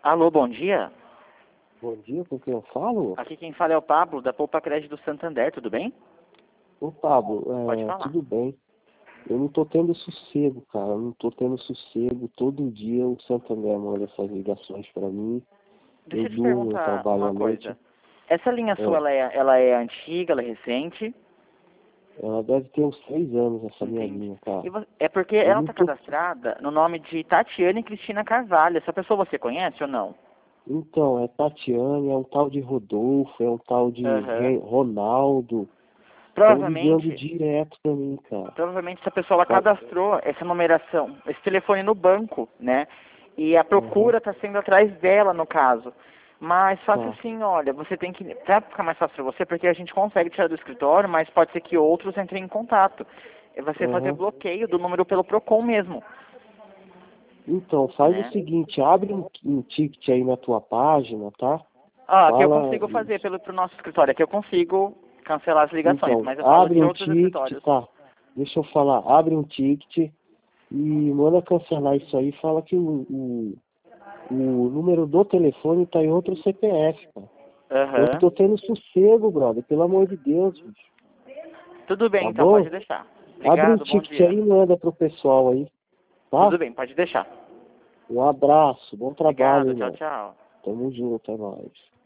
Alô, bom dia. Bom dia, com quem eu falo? Aqui quem fala é o Pablo, da Poupa Crédito do Santander, tudo bem? Ô Pablo, Pode falar. tudo bem. Eu não tô tendo sossego, cara. Eu não tô tendo sossego. Todo dia o Santander manda essas ligações pra mim. Deixa Eu eu te durmo, eu perguntar trabalho uma à noite. coisa. Essa linha sua, É, ela é antiga, ela é recente? ela deve ter uns 3 anos, essa minha Entendi. linha, cara. É porque Eu ela não está tô... cadastrada no nome de Tatiane Cristina Carvalho. Essa pessoa você conhece ou não? Então, é Tatiane, é um tal de Rodolfo, é um tal de Aham. Ronaldo. Estão ligando Provavelmente, direto pra mim, cara. provavelmente essa pessoa ela Tá? cadastrou essa numeração, esse telefone no banco, né? E a Aham, procura está sendo atrás dela, no caso. Mas faça tá. assim, olha, você tem que, pra ficar mais fácil para você, porque a gente consegue tirar do escritório, mas pode ser que outros entrem em contato. É você fazer Aham. bloqueio do número pelo Procon mesmo, Então, faz o né? seguinte, abre um ticket aí na tua página, tá? Ah, aqui eu Fala consigo fazer isso. pro nosso escritório, aqui eu consigo cancelar as ligações, Então, mas eu falo abre de um outros ticket, escritórios. tá? Deixa eu falar, abre um ticket e manda cancelar isso aí. Fala que o número do telefone tá em outro CPF, cara. Eu Aham. tô tendo sossego, brother, pelo amor de Deus, bicho. Tudo bem, Tá então, pode bom? deixar. Abre um Obrigado, bom ticket dia. aí e manda pro pessoal aí, tá? Tudo bem, pode deixar. Um abraço, bom trabalho, Obrigado, tchau, irmão. tchau. Tamo junto, é nóis.